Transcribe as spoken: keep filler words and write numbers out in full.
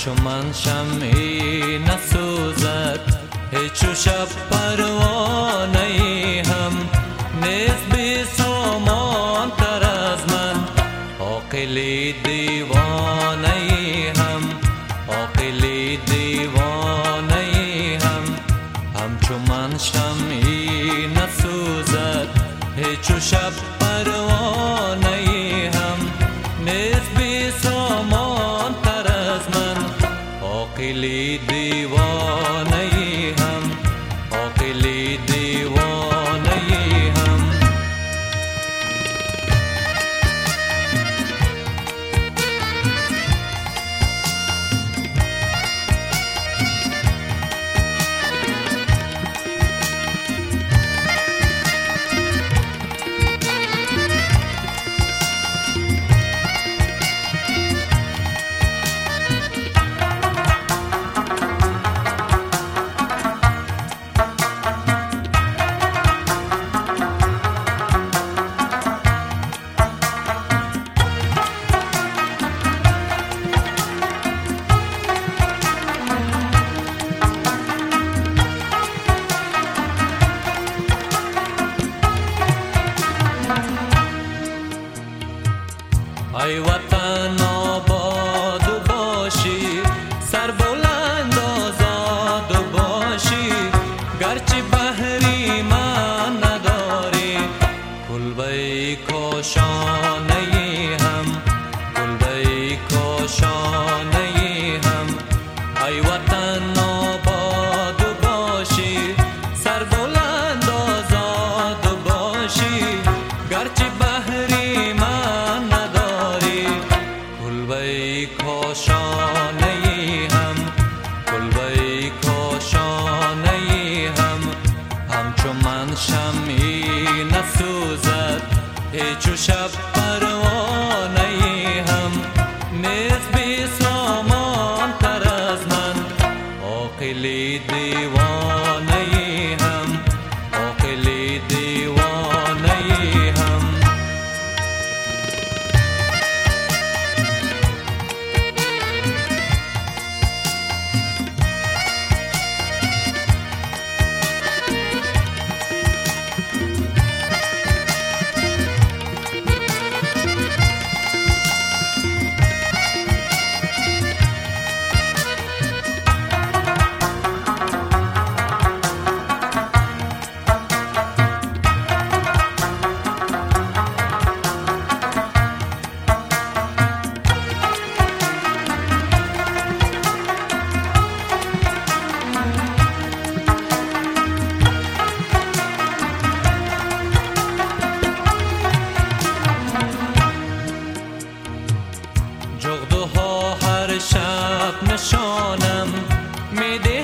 همچو من شمعی نسوزد، هیچ و شب پروانه ای هم نیست بی سامان تر از من. عاقلی دیوانه ای هم، عاقلی دیوانه ای هم همچو من شمعی نسوزد، هیچ و شب پروانه ای هم نیست بی سامان تر از من. عاقلی دیوانه ای هم، عاقلی دیوانه ای هم. ای وطن آباد باشی، سر بلند آزاد باشی، گرچه بحری من نداری کلبه کاشانه ای هم، کلبه کاشانه ای هم. ای وطن آباد باشی، سر بلند آزاد باشی، گرچه بحری من نداری کلبه کاشانه ای هم، کلبه کاشانه ای هم همچو من شمعی نسوزد، هیچ و شب پروانه ای هم نیست بی سامان تر از من. عاقلی دیوانه ای هم، عاقلی دیوانه ای هم. جغدها هر شب نشانم میده